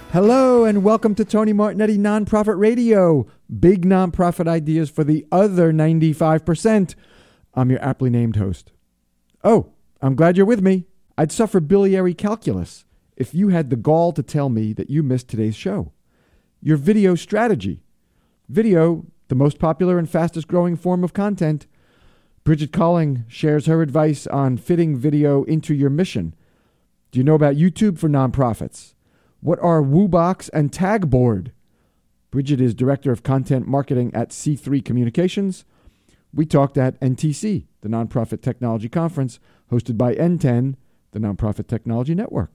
Hello and welcome to Tony Martignetti Nonprofit Radio. Big nonprofit ideas for the other 95%. I'm your aptly named host. Oh, I'm glad you're with me. I'd suffer biliary calculus if you had the gall to tell me that you missed today's show. Your video strategy. Video, the most popular and fastest growing form of content. Bridget Colling shares her advice on fitting video into your mission. Do you know about YouTube for nonprofits? What are WooBox and Tagboard? Bridget is Director of Content Marketing at C3 Communications. We talked at NTC, the Nonprofit Technology Conference, hosted by N10, the Nonprofit Technology Network.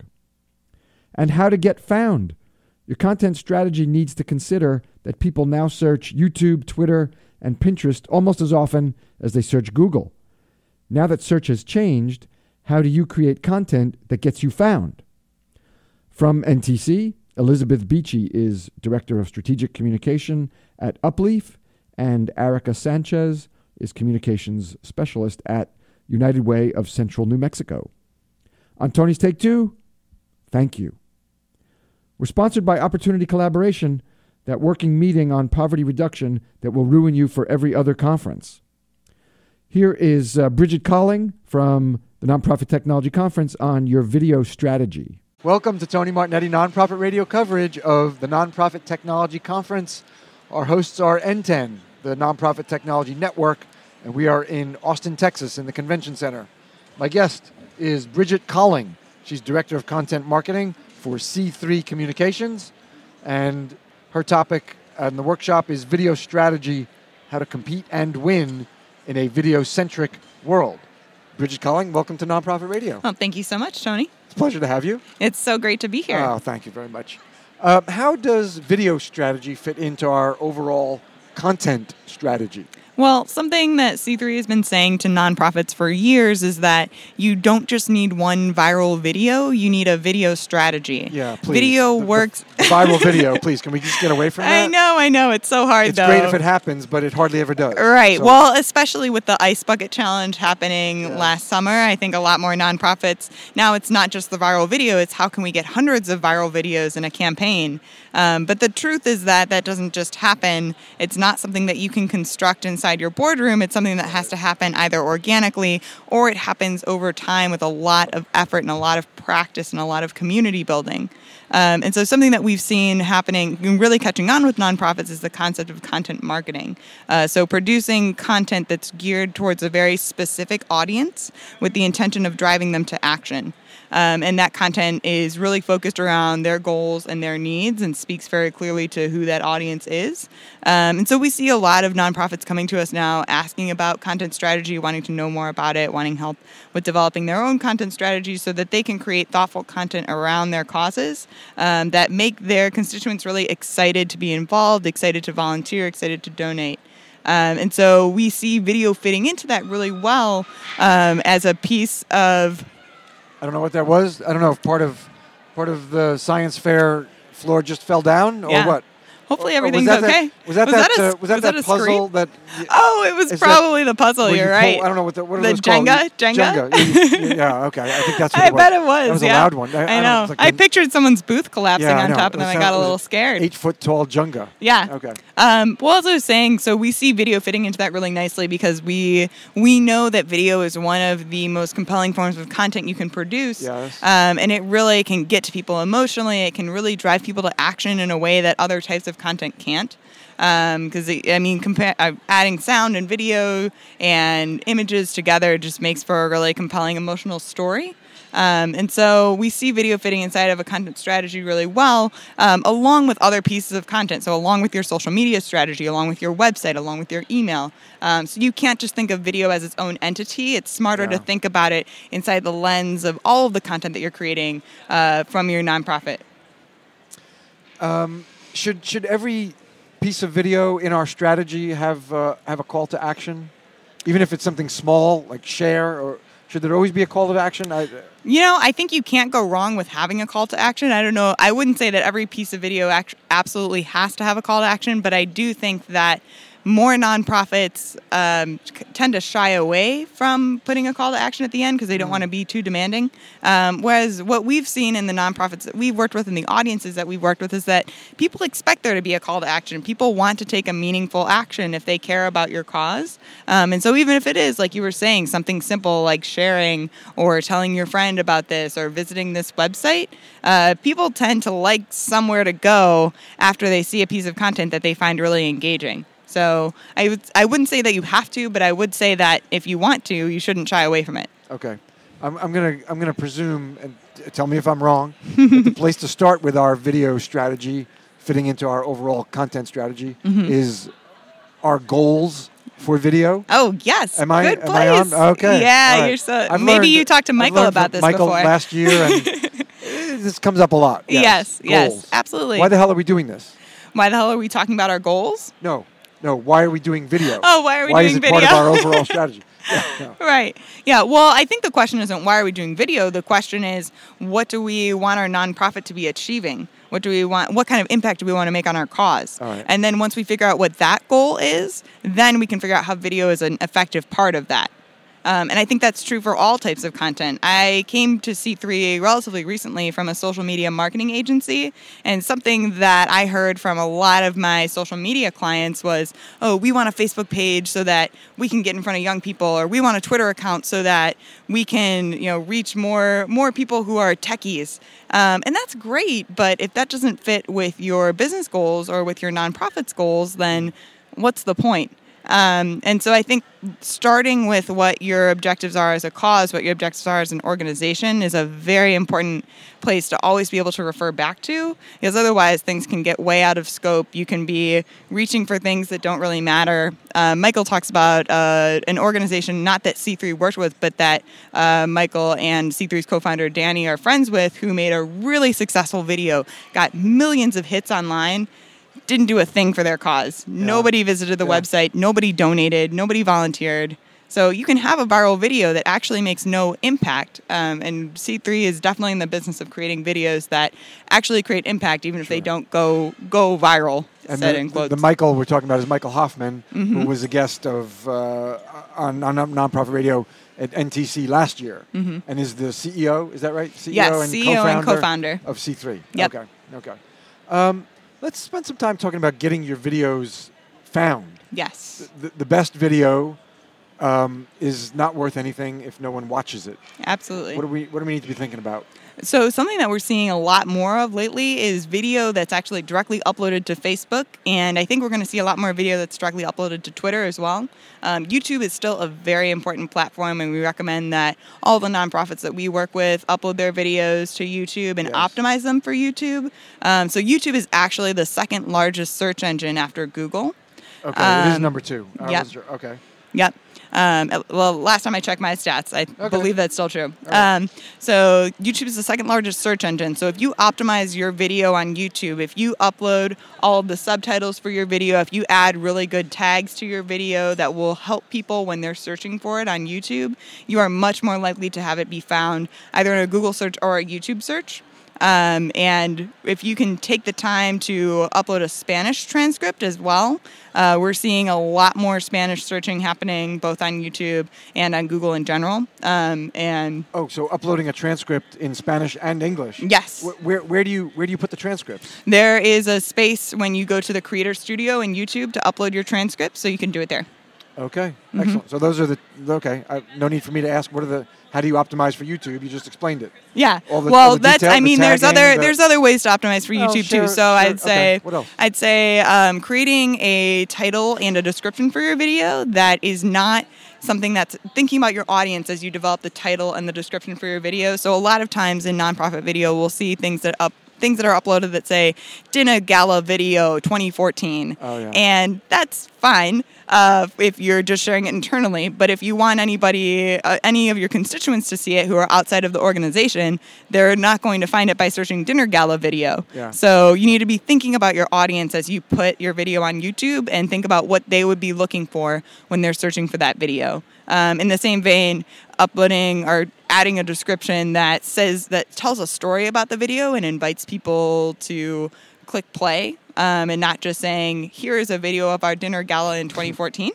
And how to get found. Your content strategy needs to consider that people now search YouTube, Twitter, and Pinterest almost as often as they search Google. Now that search has changed, how do you create content that gets you found? From NTC, Elizabeth Beachy is Director of Strategic Communication at Upleaf, and Erica Sanchez is Communications Specialist at United Way of Central New Mexico. On Tony's Take Two, thank you. We're sponsored by Opportunity Collaboration, that working meeting on poverty reduction that will ruin you for every other conference. Here is Bridget Colling from the Nonprofit Technology Conference on your video strategy. Welcome to Tony Martignetti Nonprofit Radio coverage of the Nonprofit Technology Conference. Our hosts are N10, the Nonprofit Technology Network, and we are in Austin, Texas, in the Convention Center. My guest is Bridget Colling. She's Director of Content Marketing for C3 Communications, and her topic in the workshop is video strategy, how to compete and win in a video-centric world. Bridget Colling, welcome to Nonprofit Radio. Well, thank you so much, Tony. It's a pleasure to have you. It's so great to be here. Oh, thank you very much. How does video strategy fit into our overall content strategy? Well, something that C3 has been saying to nonprofits for years is that you don't just need one viral video, you need a video strategy. Yeah, please. Video works. The viral video, please. Can we just get away from that? I know. It's so hard, it's though. It's great if it happens, but it hardly ever does. Right. So. Well, especially with the Ice Bucket Challenge happening last summer, I think a lot more nonprofits, now it's not just the viral video, it's how can we get hundreds of viral videos in a campaign. But the truth is that doesn't just happen. It's not something that you can construct inside your boardroom. It's something that has to happen either organically or it happens over time with a lot of effort and a lot of practice and a lot of community building. And so something that we've seen happening and really catching on with nonprofits is the concept of content marketing. So producing content that's geared towards a very specific audience with the intention of driving them to action. And that content is really focused around their goals and their needs and speaks very clearly to who that audience is. And so we see a lot of nonprofits coming to us now asking about content strategy, wanting to know more about it, wanting help with developing their own content strategies so that they can create thoughtful content around their causes that make their constituents really excited to be involved, excited to volunteer, excited to donate. And so we see video fitting into that really well as a piece of... I don't know what that was. I don't know if part of the science fair floor just fell down or what. Hopefully everything's okay. Was that that puzzle that? Oh, it was probably the puzzle. You're right. I don't know what are the those Jenga? called? Jenga. Yeah. Okay. I think that's what I it was. bet it was. That was a loud one. I know. I pictured someone's booth collapsing on top of them. I got a little scared. 8-foot tall Jenga. Yeah. Okay. Well, as I was saying, so we see video fitting into that really nicely because we know that video is one of the most compelling forms of content you can produce. Yes. And it really can get to people emotionally. It can really drive people to action in a way that other types of content can't. Because adding sound and video and images together just makes for a really compelling emotional story. And so we see video fitting inside of a content strategy really well, along with other pieces of content. So along with your social media strategy, along with your website, along with your email. So you can't just think of video as its own entity. It's smarter to think about it inside the lens of all of the content that you're creating from your nonprofit. Should every piece of video in our strategy have a call to action, even if it's something small like share, or should there always be a call to action? I think you can't go wrong with having a call to action. I don't know. I wouldn't say that every piece of video absolutely has to have a call to action, but I do think that more nonprofits tend to shy away from putting a call to action at the end because they don't want to be too demanding. Whereas what we've seen in the nonprofits that we've worked with and the audiences that we've worked with is that people expect there to be a call to action. People want to take a meaningful action if they care about your cause. And so even if it is, like you were saying, something simple like sharing or telling your friend about this or visiting this website, people tend to like somewhere to go after they see a piece of content that they find really engaging. So I wouldn't say that you have to, but I would say that if you want to, you shouldn't shy away from it. Okay. I'm gonna presume, and tell me if I'm wrong, that the place to start with our video strategy, fitting into our overall content strategy, is our goals for video. Oh yes, am I good place. On? Okay. Yeah, right. you're so. Maybe you talked to Michael about this Michael before. last year, and this comes up a lot. Yes, absolutely. Why the hell are we doing this? Why the hell are we talking about our goals? No. Why are we doing video? Oh, why are we doing video? Why is it part of our overall strategy? Yeah, no. Right. Yeah. Well, I think the question isn't why are we doing video. The question is, what do we want our nonprofit to be achieving? What do we want? What kind of impact do we want to make on our cause? All right. And then once we figure out what that goal is, then we can figure out how video is an effective part of that. And I think that's true for all types of content. I came to C3 relatively recently from a social media marketing agency, and something that I heard from a lot of my social media clients was, oh, we want a Facebook page so that we can get in front of young people, or we want a Twitter account so that we can, reach more people who are techies. And that's great, but if that doesn't fit with your business goals or with your nonprofit's goals, then what's the point? And so I think starting with what your objectives are as a cause, what your objectives are as an organization is a very important place to always be able to refer back to, because otherwise things can get way out of scope. You can be reaching for things that don't really matter. Michael talks about an organization, not that C3 worked with, but that Michael and C3's co-founder Danny are friends with, who made a really successful video, got millions of hits online, didn't do a thing for their cause. Yeah. Nobody visited the website. Nobody donated. Nobody volunteered. So you can have a viral video that actually makes no impact. And C3 is definitely in the business of creating videos that actually create impact, even if they don't go viral. And the Michael we're talking about is Michael Hoffman, who was a guest of on Nonprofit Radio at NTC last year, and is the CEO. Is that right? CEO yes, CEO and co-founder of C3. Yep. Okay. Let's spend some time talking about getting your videos found. Yes. The best video is not worth anything if no one watches it. Absolutely. What do we need to be thinking about? So something that we're seeing a lot more of lately is video that's actually directly uploaded to Facebook, and I think we're going to see a lot more video that's directly uploaded to Twitter as well. YouTube is still a very important platform, and we recommend that all the nonprofits that we work with upload their videos to YouTube and optimize them for YouTube. So YouTube is actually the second largest search engine after Google. Okay, it is number 2. Yep. Okay. Yep. Well, last time I checked my stats, I believe that's still true. Right. So YouTube is the second largest search engine. So if you optimize your video on YouTube, if you upload all of the subtitles for your video, if you add really good tags to your video that will help people when they're searching for it on YouTube, you are much more likely to have it be found either in a Google search or a YouTube search. And if you can take the time to upload a Spanish transcript as well, we're seeing a lot more Spanish searching happening both on YouTube and on Google in general. So uploading a transcript in Spanish and English. Yes. Where do you put the transcripts? There is a space when you go to the Creator Studio in YouTube to upload your transcript, so you can do it there. Okay, excellent. So those are no need for me to ask how do you optimize for YouTube? You just explained it. Yeah. There's other ways to optimize for YouTube too. So I'd say what else? I'd say creating a title and a description for your video that is not something that's thinking about your audience as you develop the title and the description for your video. So a lot of times in nonprofit video, we'll see things that are uploaded that say Dinner Gala Video 2014. Oh, yeah. And that's fine if you're just sharing it internally. But if you want anybody, any of your constituents to see it who are outside of the organization, they're not going to find it by searching Dinner Gala Video. Yeah. So you need to be thinking about your audience as you put your video on YouTube and think about what they would be looking for when they're searching for that video. In the same vein, uploading or adding a description that tells a story about the video and invites people to click play and not just saying, here is a video of our dinner gala in 2014.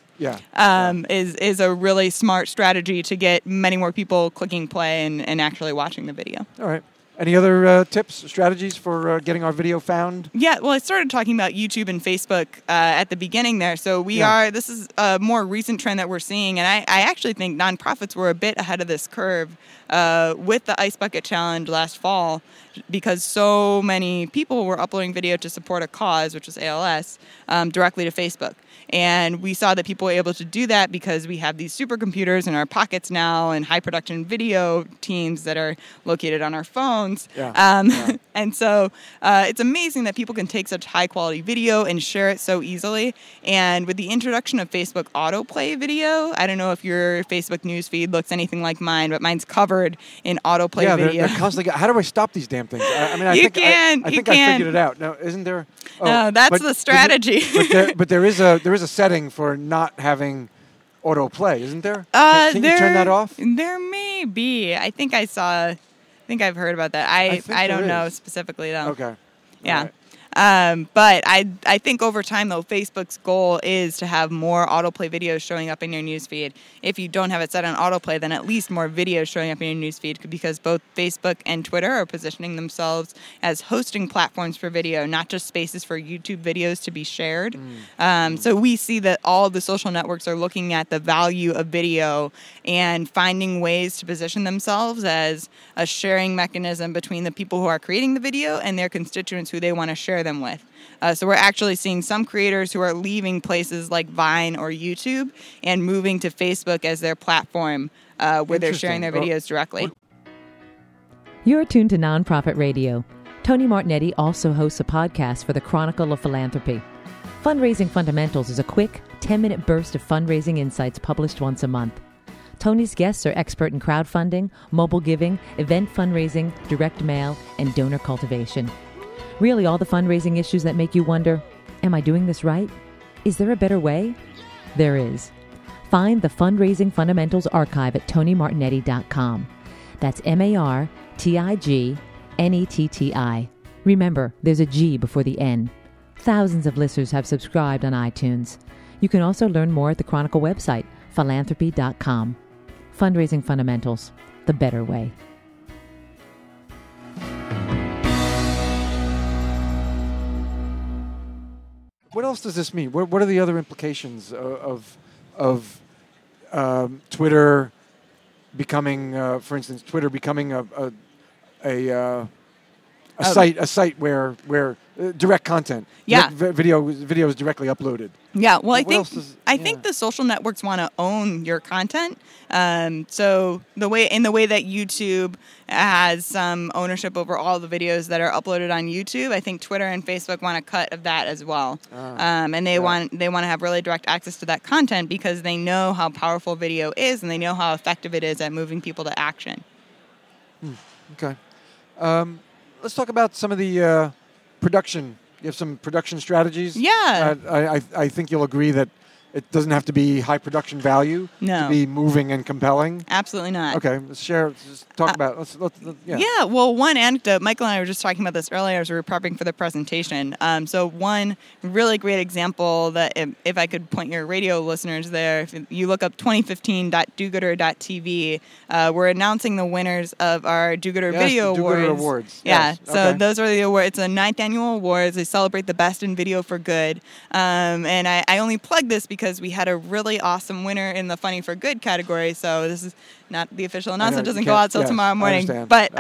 Is a really smart strategy to get many more people clicking play and actually watching the video. All right. Any other tips, strategies for getting our video found? Yeah, well, I started talking about YouTube and Facebook at the beginning there. So this is a more recent trend that we're seeing. And I actually think nonprofits were a bit ahead of this curve with the Ice Bucket Challenge last fall, because so many people were uploading video to support a cause, which was ALS, directly to Facebook. And we saw that people were able to do that because we have these supercomputers in our pockets now and high production video teams that are located on our phones. And so it's amazing that people can take such high quality video and share it so easily. And with the introduction of Facebook autoplay video, I don't know if your Facebook newsfeed looks anything like mine, but mine's covered in autoplay video. They're constantly. How do I stop these damn things? I think I figured it out. Now, isn't there? No, that's the strategy. But there is a setting for not having autoplay, isn't there? Can you turn that off? There may be. I think I've heard about that. I don't know specifically though. Okay. Yeah. But I think over time, though, Facebook's goal is to have more autoplay videos showing up in your newsfeed. If you don't have it set on autoplay, then at least more videos showing up in your newsfeed, because both Facebook and Twitter are positioning themselves as hosting platforms for video, not just spaces for YouTube videos to be shared. So we see that all the social networks are looking at the value of video and finding ways to position themselves as a sharing mechanism between the people who are creating the video and their constituents who they want to share them with. So we're actually seeing some creators who are leaving places like Vine or YouTube and moving to Facebook as their platform where they're sharing their videos directly. You're tuned to Nonprofit Radio. Tony Martignetti also hosts a podcast for the Chronicle of Philanthropy. Fundraising Fundamentals is a quick 10-minute burst of fundraising insights published once a month. Tony's guests are expert in crowdfunding, mobile giving, event fundraising, direct mail, and donor cultivation. Really, all the fundraising issues that make you wonder, am I doing this right? Is there a better way? There is. Find the Fundraising Fundamentals archive at TonyMartignetti.com. That's Martignetti. Remember, there's a G before the N. Thousands of listeners have subscribed on iTunes. You can also learn more at the Chronicle website, philanthropy.com. Fundraising Fundamentals, the better way. What else does this mean? What are the other implications of Twitter becoming, for instance, Twitter becoming a site where direct content, video is directly uploaded. Yeah, well, I think the social networks want to own your content. So the way that YouTube has some ownership over all the videos that are uploaded on YouTube, I think Twitter and Facebook want a cut of that as well. And they want to have really direct access to that content because they know how powerful video is and they know how effective it is at moving people to action. Okay. Let's talk about some of the production. You have some production strategies? Yeah. I think you'll agree that it doesn't have to be high production value to be moving and compelling. Absolutely not. Okay, let's talk about. Yeah. Well, one anecdote. Michael and I were just talking about this earlier as we were prepping for the presentation. So one really great example that if I could point your radio listeners there, if you look up 2015.doogooder.tv, we're announcing the winners of our Do-Gooder Video Awards. Yeah. Yes. So those are the awards. It's a 9th annual awards. They celebrate the best in video for good. And I only plug this because we had a really awesome winner in the Funny for Good category. So this is not the official announcement. It doesn't go out till tomorrow morning. But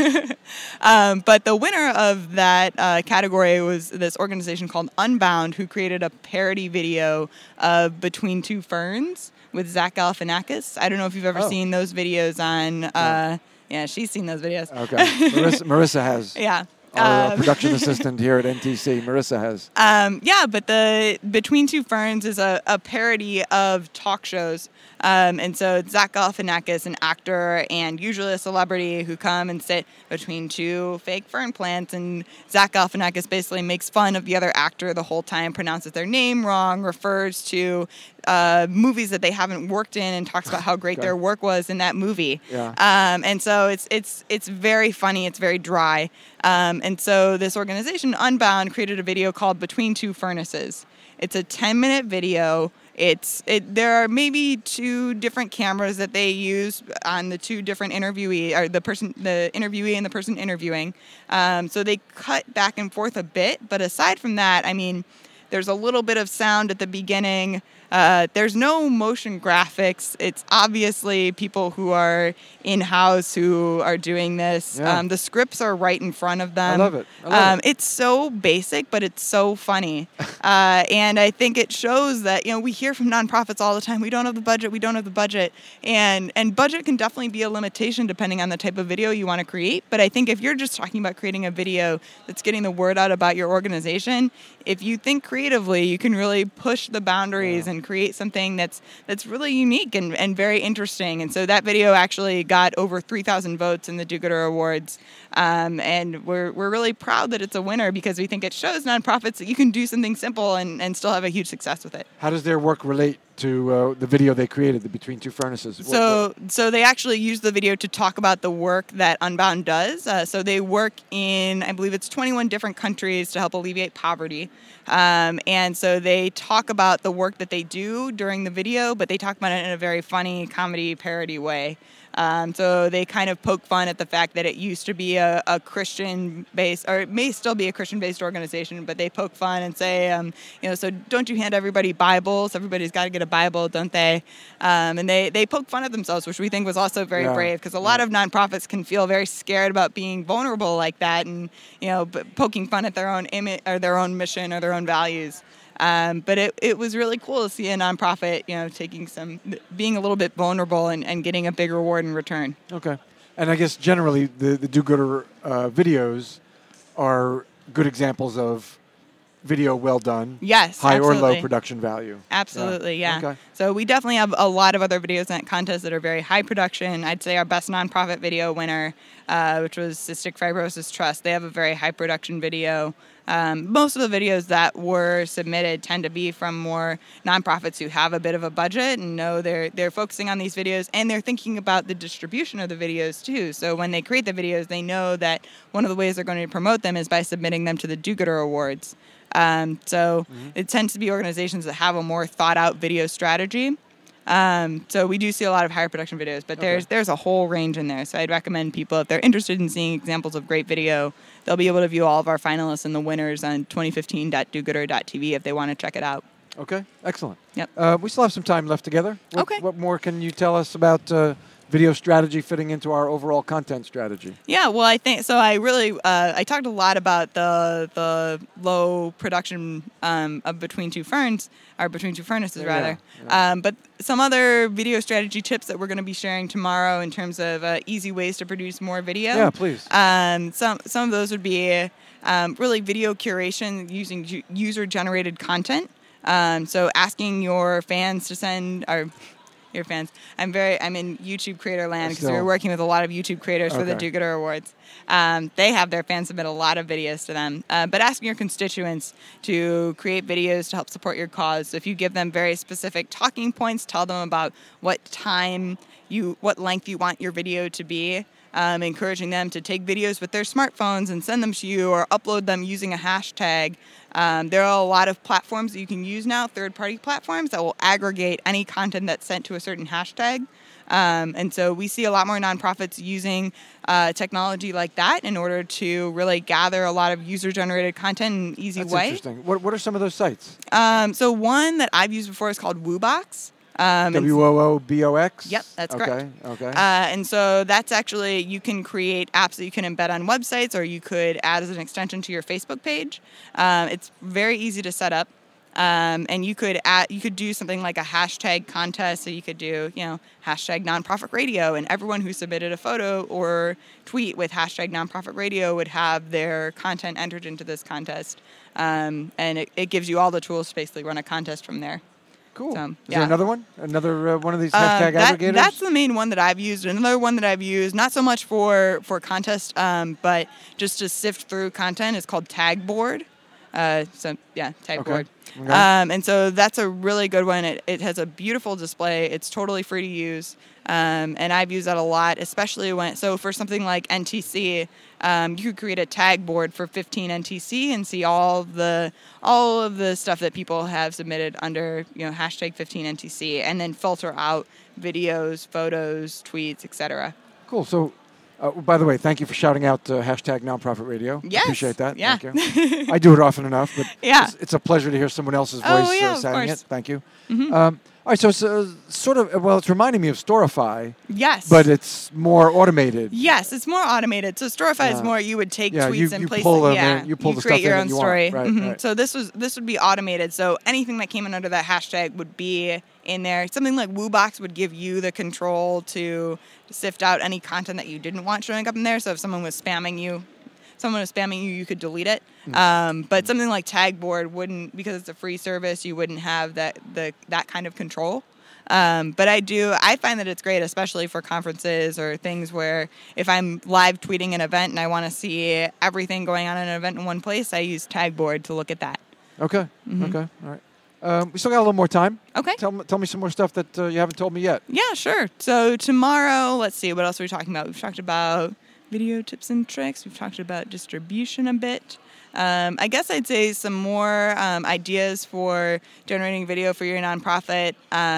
but the winner of that category was this organization called Unbound, who created a parody video of Between Two Ferns with Zach Galifianakis. I don't know if you've ever seen those videos on... Yeah, she's seen those videos. Okay. Marissa has. Yeah. Our production assistant here at NTC, Marissa has. But the Between Two Ferns is a parody of talk shows. And so it's Zach Galifianakis, an actor and usually a celebrity, who come and sit between two fake fern plants. And Zach Galifianakis basically makes fun of the other actor the whole time, pronounces their name wrong, refers to movies that they haven't worked in, and talks about how great their work was in that movie. Yeah. And so it's very funny. It's very dry. And And so this organization, Unbound, created a video called Between Two Furnaces. It's a 10-minute video. There are maybe 2 different cameras that they use on the 2 different interviewee, or the interviewee and the person interviewing. So they cut back and forth a bit. But aside from that, I mean, there's a little bit of sound at the beginning. There's no motion graphics. It's obviously people who are in-house who are doing this. Yeah. The scripts are right in front of them. I love it. It's so basic, but it's so funny. And I think it shows that, we hear from nonprofits all the time, we don't have the budget. And budget can definitely be a limitation depending on the type of video you want to create. But I think if you're just talking about creating a video that's getting the word out about your organization, if you think creatively, you can really push the boundaries and create something that's really unique and very interesting. And so that video actually got over 3,000 votes in the Do-Gooder Awards. And we're really proud that it's a winner because we think it shows nonprofits that you can do something simple and still have a huge success with it. How does their work relate to the video they created, the Between Two Furnaces? So they actually use the video to talk about the work that Unbound does. So they work in, I believe it's 21 different countries to help alleviate poverty. And so they talk about the work that they do during the video, but they talk about it in a very funny comedy parody way. So they kind of poke fun at the fact that it used to be a Christian-based, or it may still be a Christian-based organization, but they poke fun and say, so don't you hand everybody Bibles? Everybody's got to get a Bible, don't they? And they poke fun at themselves, which we think was also very brave, because a lot of nonprofits can feel very scared about being vulnerable like that and, poking fun at their own image or their own mission or their own values. But it was really cool to see a nonprofit, being a little bit vulnerable and getting a big reward in return. Okay. And I guess generally the Do-Gooder videos are good examples of video well done. Yes, high absolutely. or low production value. Absolutely, yeah. Okay. So we definitely have a lot of other videos in that contest that are very high production. I'd say our best nonprofit video winner, which was Cystic Fibrosis Trust, they have a very high production video. Most of the videos that were submitted tend to be from more nonprofits who have a bit of a budget and know they're focusing on these videos, and they're thinking about the distribution of the videos too. So when they create the videos, they know that one of the ways they're going to promote them is by submitting them to the Do-Gooder Awards. It tends to be organizations that have a more thought out video strategy. So we do see a lot of higher production videos, but there's a whole range in there. So I'd recommend people, if they're interested in seeing examples of great video, they'll be able to view all of our finalists and the winners on 2015.dogooder.tv if they want to check it out. Okay, excellent. Yep. We still have some time left together. Okay. What more can you tell us about video strategy fitting into our overall content strategy? Yeah, well, I think so. I really I talked a lot about the low production of Between Two Furnaces, rather. Yeah. But some other video strategy tips that we're going to be sharing tomorrow in terms of easy ways to produce more video. Yeah, please. Some of those would be really video curation using user-generated content. So asking your fans to send your fans. I'm in YouTube creator land because we're working with a lot of YouTube creators for the Do-Gooder Awards. They have their fans submit a lot of videos to them. But asking your constituents to create videos to help support your cause. So if you give them very specific talking points, tell them about what length you want your video to be. Encouraging them to take videos with their smartphones and send them to you or upload them using a hashtag. There are a lot of platforms that you can use now, third-party platforms, that will aggregate any content that's sent to a certain hashtag. And so we see a lot more nonprofits using technology like that in order to really gather a lot of user-generated content in an easy way. That's interesting. What are some of those sites? So one that I've used before is called Woobox. WOOBOX? Yep, that's correct. Okay. And so that's actually, you can create apps that you can embed on websites, or you could add as an extension to your Facebook page. It's very easy to set up. And you could do something like a hashtag contest. So you could do, hashtag nonprofit radio, and everyone who submitted a photo or tweet with hashtag nonprofit radio would have their content entered into this contest. And it gives you all the tools to basically run a contest from there. Cool. So, Is there another one? Another one of these hashtag aggregators? That's the main one that I've used. Another one that I've used, not so much for contests, but just to sift through content, is called Tagboard. Tag board. Okay. And so that's a really good one. It has a beautiful display. It's totally free to use. And I've used that a lot, especially for something like NTC, you could create a tag board for 15 NTC and see all of the stuff that people have submitted under, hashtag 15 NTC, and then filter out videos, photos, tweets, etc. Cool. So, by the way, thank you for shouting out hashtag Nonprofit Radio. Yes. Appreciate that. Yeah. Thank you. I do it often enough, but yeah. it's a pleasure to hear someone else's voice saying it. Thank you. Mm-hmm. All right, so it's it's reminding me of Storify. Yes. But it's more automated. Yes, it's more automated. So Storify is more you would take tweets and place pull them. Yeah, you pull the create stuff your in own that you story. want. Right, mm-hmm. right. So this would be automated. So anything that came in under that hashtag would be in there. Something like WooBox would give you the control to sift out any content that you didn't want showing up in there. So if someone was spamming you, you could delete it. But something like Tagboard wouldn't, because it's a free service, you wouldn't have that kind of control. But I find that it's great, especially for conferences or things where if I'm live tweeting an event and I want to see everything going on in an event in one place, I use Tagboard to look at that. Okay. Mm-hmm. Okay. All right. We still got a little more time. Okay. Tell me some more stuff that you haven't told me yet. Yeah, sure. So tomorrow, let's see, what else are we talking about? We've talked about video tips and tricks. We've talked about distribution a bit. I guess I'd say some more ideas for generating video for your nonprofit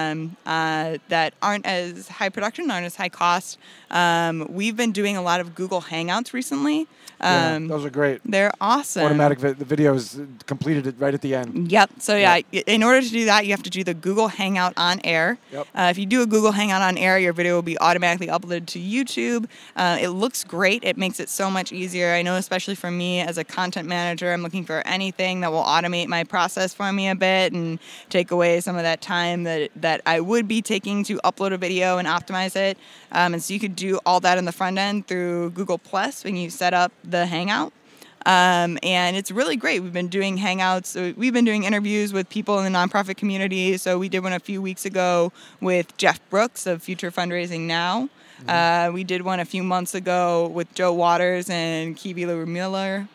that aren't as high production, aren't as high cost. We've been doing a lot of Google Hangouts recently. Those are great. They're awesome. Automatic, the video is completed right at the end. Yep. So in order to do that, you have to do the Google Hangout on air. Yep. If you do a Google Hangout on air, your video will be automatically uploaded to YouTube. It looks great. It makes it so much easier. I know, especially for me as a content manager, I'm looking for anything that will automate my process for me a bit and take away some of that time that I would be taking to upload a video and optimize it. And so you could do all that in the front end through Google Plus when you set up the Hangout. And it's really great. We've been doing Hangouts. We've been doing interviews with people in the nonprofit community. So we did one a few weeks ago with Jeff Brooks of Future Fundraising Now. Mm-hmm. We did one a few months ago with Joe Waters and Kiwi Miller.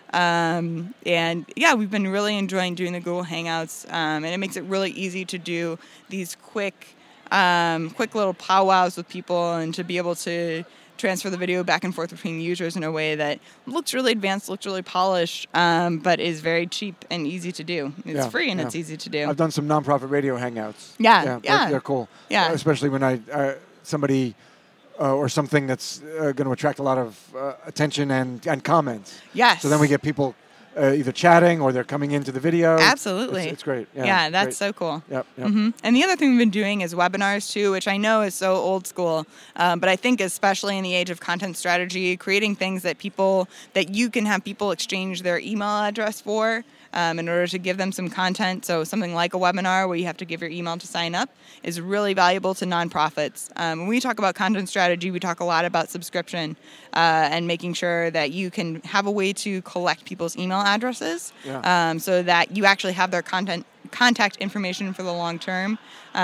We've been really enjoying doing the Google Hangouts. And it makes it really easy to do these quick little powwows with people and to be able to transfer the video back and forth between users in a way that looks really advanced, looks really polished, but is very cheap and easy to do. It's free and it's easy to do. I've done some nonprofit radio hangouts. Yeah. They're cool. Yeah. Especially when somebody or something that's going to attract a lot of attention and comments. Yes. So then we get people either chatting or they're coming into the video. Absolutely. It's great. Yeah, that's so cool. Yep. Mm-hmm. And the other thing we've been doing is webinars too, which I know is so old school, but I think especially in the age of content strategy, creating things that you can have people exchange their email address for in order to give them some content. So something like a webinar where you have to give your email to sign up is really valuable to nonprofits. When we talk about content strategy, we talk a lot about subscription and making sure that you can have a way to collect people's email addresses so that you actually have their contact information for the long term.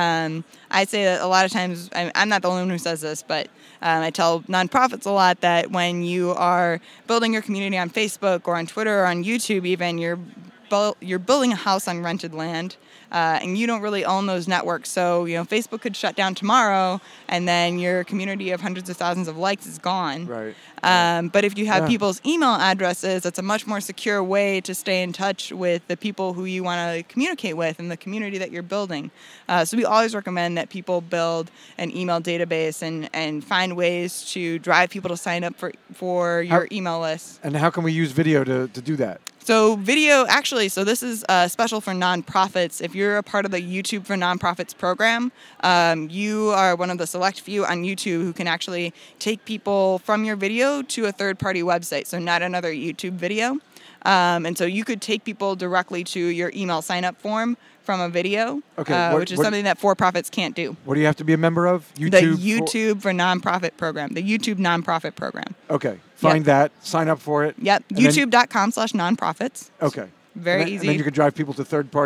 I say that a lot of times, I'm not the only one who says this, but I tell nonprofits a lot that when you are building your community on Facebook or on Twitter or on YouTube even, you're building a house on rented land, and you don't really own those networks. So, Facebook could shut down tomorrow, and then your community of hundreds of thousands of likes is gone. Right. But if you have people's email addresses, that's a much more secure way to stay in touch with the people who you want to communicate with and the community that you're building. So we always recommend that people build an email database and find ways to drive people to sign up for your email list. And how can we use video to do that? So so this is special for nonprofits. If you're a part of the YouTube for Nonprofits program, you are one of the select few on YouTube who can actually take people from your video to a third-party website, so not another YouTube video. And so you could take people directly to your email sign-up form from a video, which is something that for-profits can't do. What do you have to be a member of? The YouTube for Nonprofit program, the YouTube Nonprofit program. Okay. Find that, sign up for it. Yep. YouTube.com/nonprofits. Okay. Very easy. And then you could drive people to third-party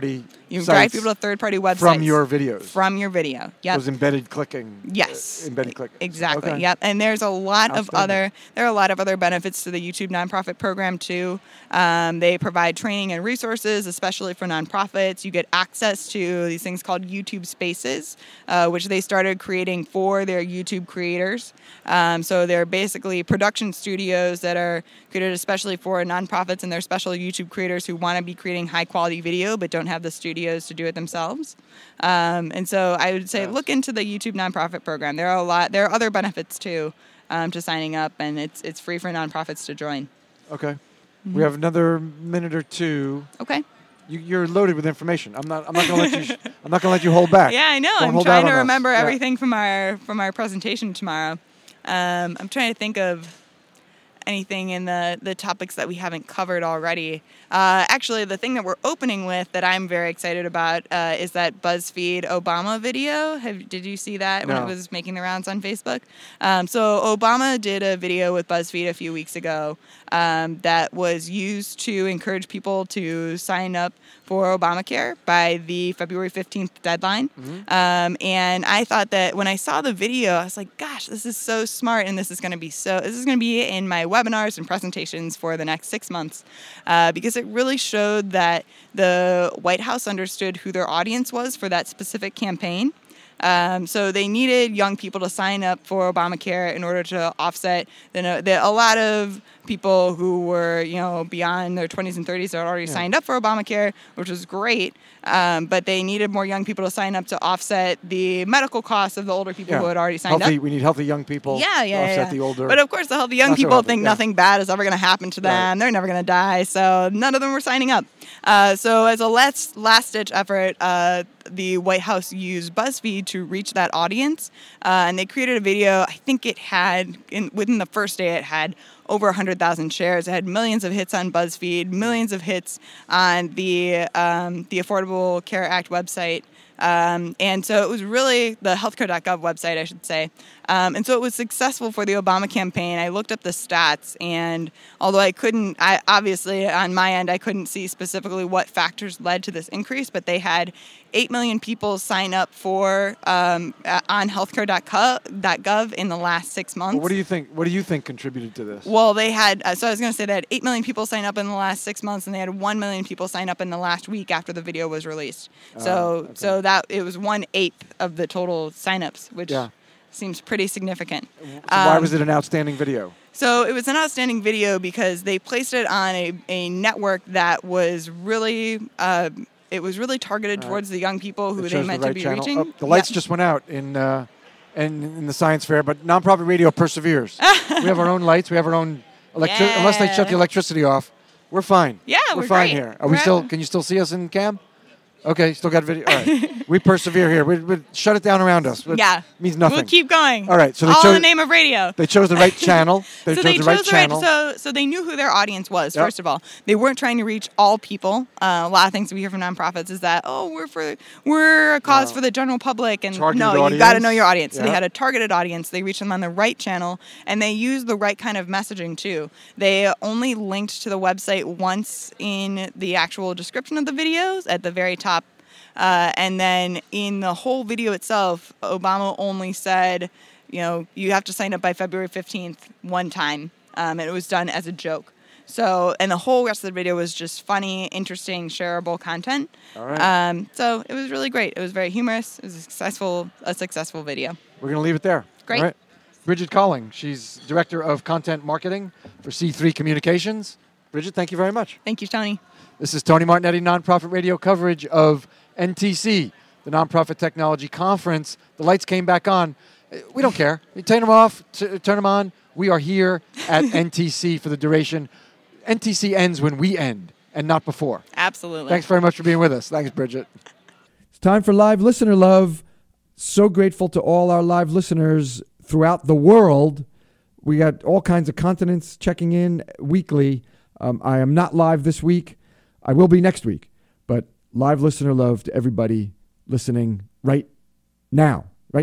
You can drive people to third-party websites. From your videos. From your video. Yep. Those embedded clicking. Yes. Embedded clicking. Exactly. Okay. Yep. And there's a lot of other benefits to the YouTube nonprofit program too. They provide training and resources, especially for nonprofits. You get access to these things called YouTube Spaces, which they started creating for their YouTube creators. So they're basically production studios that are created especially for nonprofits and their special YouTube creators who want to be creating high-quality video but don't have the studios to do it themselves. And so I would say look into the YouTube nonprofit program. There are other benefits too to signing up, and it's free for nonprofits to join. Okay. Mm-hmm. We have another minute or two. Okay. You're loaded with information. I'm not going to let you hold back. Yeah, I know. Don't I'm trying to remember everything from our presentation tomorrow. I'm trying to think of anything in the topics that we haven't covered already. Actually, the thing that we're opening with that I'm very excited about is that BuzzFeed Obama video. Did you see that when it was making the rounds on Facebook? So Obama did a video with BuzzFeed a few weeks ago that was used to encourage people to sign up for Obamacare by the February 15th deadline. Mm-hmm. And I thought that when I saw the video, I was like, gosh, this is so smart, and this is going to be in my webinars and presentations for the next 6 months, because it really showed that the White House understood who their audience was for that specific campaign. So they needed young people to sign up for Obamacare in order to offset a lot of people who were, beyond their 20s and 30s had already signed up for Obamacare, which was great. But they needed more young people to sign up to offset the medical costs of the older people who had already signed up. We need healthy young people to offset the older. But of course, the healthy young people think nothing bad is ever going to happen to them. Right. They're never going to die. So none of them were signing up. So as a last-ditch effort, the White House used BuzzFeed to reach that audience. And they created a video. I think it had, within the first day, it had over 100,000 shares. It had millions of hits on BuzzFeed, millions of hits on the Affordable Care Act website. And so it was really the healthcare.gov website, I should say. And so it was successful for the Obama campaign. I looked up the stats, and although obviously on my end, I couldn't see specifically what factors led to this increase, but they had 8 million people sign up for on healthcare.gov in the last 6 months. Well, what do you think contributed to this? Well, they had, so I was going to say they had 8 million people sign up in the last 6 months, and they had 1 million people sign up in the last week after the video was released. So that it was 1/8 of the total signups, which seems pretty significant. So why was it an outstanding video? So it was an outstanding video because they placed it on a network that was really targeted towards the young people who they meant to be reaching. Oh, the lights just went out in the science fair, but nonprofit radio perseveres. We have our own lights. We have our own electricity. Unless they shut the electricity off, we're fine. Yeah, we're fine great. here. Are we still? Can you still see us in cam? Okay, still got video. All right. We persevere here. We shut it down around us. It means nothing. We'll keep going. All right. So all in the name of radio. They chose the right channel. So they knew who their audience was, first of all. They weren't trying to reach all people. A lot of things we hear from nonprofits is that, we're a cause for the general public. And targeted no, audience. You got to know your audience. So Yeah. they had a targeted audience. They reached them on the right channel, and they used the right kind of messaging, too. They only linked to the website once in the actual description of the videos at the very top. And then in the whole video itself, Obama only said, you have to sign up by February 15th one time. And it was done as a joke. So, and the whole rest of the video was just funny, interesting, shareable content. All right. So it was really great. It was very humorous. It was a successful video. We're going to leave it there. Great. All right. Bridget Colling. She's Director of Content Marketing for C3 Communications. Bridget, thank you very much. Thank you, Tony. This is Tony Martignetti, Nonprofit Radio coverage of NTC, the Nonprofit Technology Conference. The lights came back on. We don't care. You turn them off, turn them on. We are here at NTC for the duration. NTC ends when we end and not before. Absolutely. Thanks very much for being with us. Thanks, Bridget. It's time for live listener love. So grateful to all our live listeners throughout the world. We got all kinds of continents checking in weekly. I am not live this week. I will be next week. But live listener love to everybody listening right now.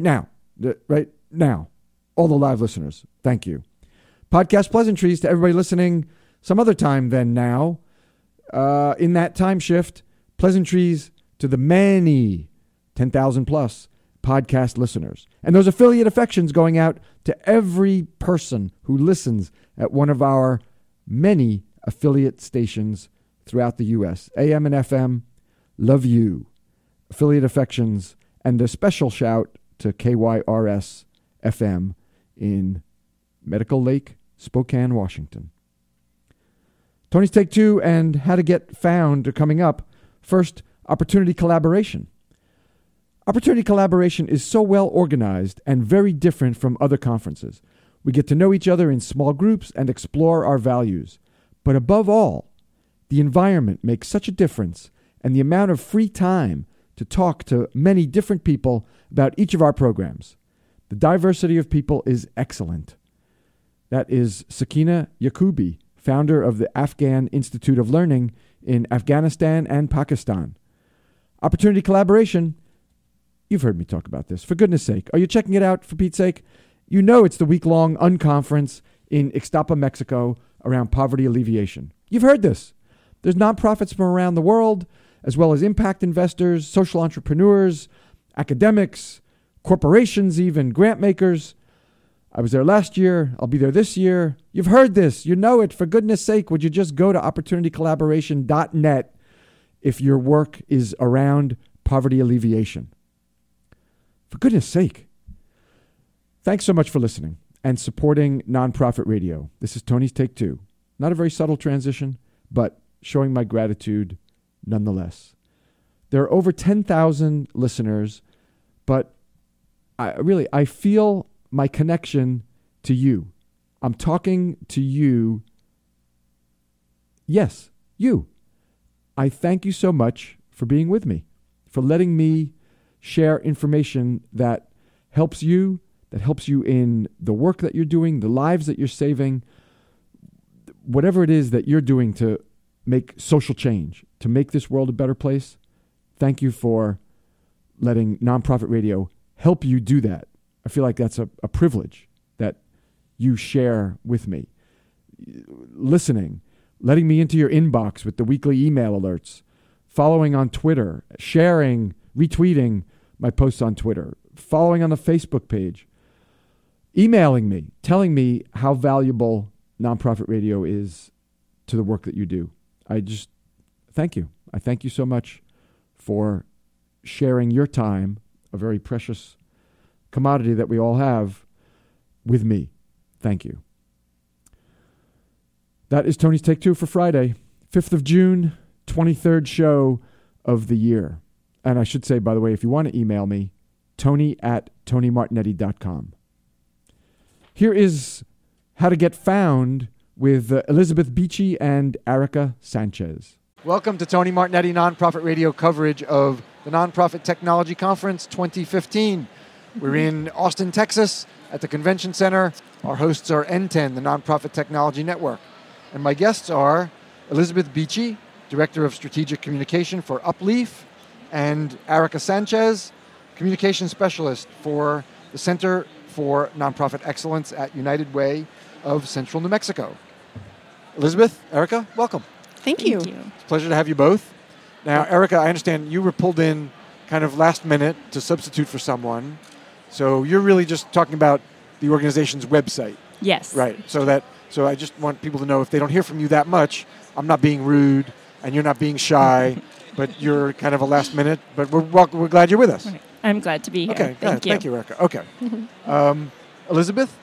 All the live listeners. Thank you. Podcast pleasantries to everybody listening some other time than now. In that time shift, pleasantries to the many 10,000 plus podcast listeners. And those affiliate affections going out to every person who listens at one of our many affiliate stations throughout the U.S. AM and FM, love you. Affiliate affections, and a special shout to KYRS FM in Medical Lake, Spokane, Washington. Tony's Take Two and How to Get Found are coming up. First, Opportunity Collaboration. Opportunity Collaboration is so well organized and very different from other conferences. We get to know each other in small groups and explore our values. But above all, the environment makes such a difference, and the amount of free time to talk to many different people about each of our programs. The diversity of people is excellent. That is Sakina Yakubi, founder of the Afghan Institute of Learning in Afghanistan and Pakistan. Opportunity Collaboration. You've heard me talk about this. For goodness sake, are you checking it out for Pete's sake? You know it's the week-long unconference in Ixtapa, Mexico around poverty alleviation. You've heard this. There's nonprofits from around the world, as well as impact investors, social entrepreneurs, academics, corporations, even grant makers. I was there last year. I'll be there this year. You've heard this. You know it. For goodness sake, would you just go to opportunitycollaboration.net if your work is around poverty alleviation? For goodness sake. Thanks so much for listening and supporting Nonprofit Radio. This is Tony's Take Two. Not a very subtle transition, but showing my gratitude nonetheless. There are over 10,000 listeners, but I feel my connection to you. I'm talking to you. Yes, you. I thank you so much for being with me, for letting me share information that helps you in the work that you're doing, the lives that you're saving, whatever it is that you're doing to make social change, to make this world a better place. Thank you for letting Nonprofit Radio help you do that. I feel like that's a privilege that you share with me. Listening, letting me into your inbox with the weekly email alerts, following on Twitter, sharing, retweeting my posts on Twitter, following on the Facebook page, emailing me, telling me how valuable Nonprofit Radio is to the work that you do. I just thank you. I thank you so much for sharing your time, a very precious commodity that we all have, with me. Thank you. That is Tony's Take Two for Friday, 5th of June, 23rd show of the year. And I should say, by the way, if you want to email me, tony@tonymartignetti.com. Here is How to Get Found with Elizabeth Beachy and Erica Sanchez. Welcome to Tony Martignetti Nonprofit Radio coverage of the Nonprofit Technology Conference 2015. We're in Austin, Texas at the Convention Center. Our hosts are NTEN, the Nonprofit Technology Network. And my guests are Elizabeth Beachy, Director of Strategic Communication for Upleaf, and Erica Sanchez, Communication Specialist for the Center for Nonprofit Excellence at United Way of Central New Mexico. Elizabeth, Erica, welcome. Thank you. It's a pleasure to have you both. Now, Erica, I understand you were pulled in kind of last minute to substitute for someone. So you're really just talking about the organization's website. Yes. Right. So I just want people to know, if they don't hear from you that much, I'm not being rude and you're not being shy, but you're kind of a last minute, but we're glad you're with us. Right. I'm glad to be here. Okay. Thank you. Thank you, Erica. Okay. Elizabeth?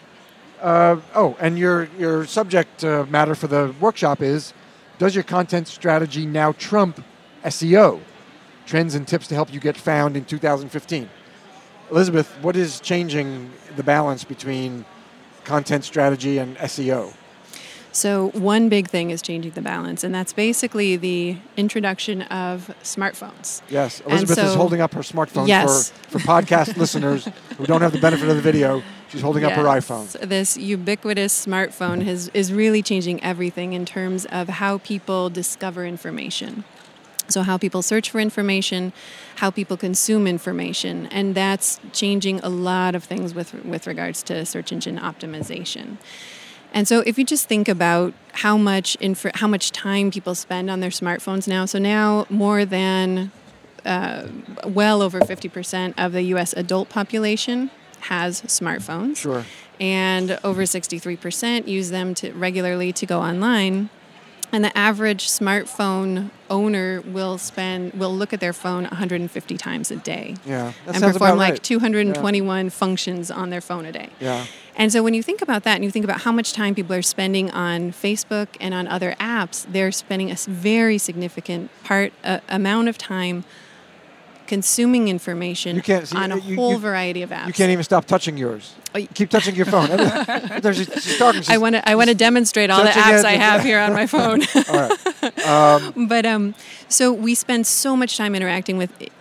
And your subject matter for the workshop is, does your content strategy now trump SEO? Trends and tips to help you get found in 2015. Elizabeth, what is changing the balance between content strategy and SEO? So one big thing is changing the balance, and that's basically the introduction of smartphones. Yes, Elizabeth is holding up her smartphone. Yes. for podcast listeners who don't have the benefit of the video. She's holding up her iPhone. This ubiquitous smartphone is really changing everything in terms of how people discover information. So how people search for information, how people consume information, and that's changing a lot of things with regards to search engine optimization. And so if you just think about how much time people spend on their smartphones now, so now more than well over 50% of the U.S. adult population has smartphones. Sure. And over 63% use them regularly to go online. And the average smartphone owner will look at their phone 150 times a day. Yeah, that and sounds perform about like right. 221 functions on their phone a day. Yeah. And so when you think about that and you think about how much time people are spending on Facebook and on other apps, they're spending a very significant amount of time consuming information on a whole variety of apps. You can't even stop touching yours. Keep touching your phone. She's talking. I want to demonstrate all the apps I have here on my phone. All right. But so we spend so much time interacting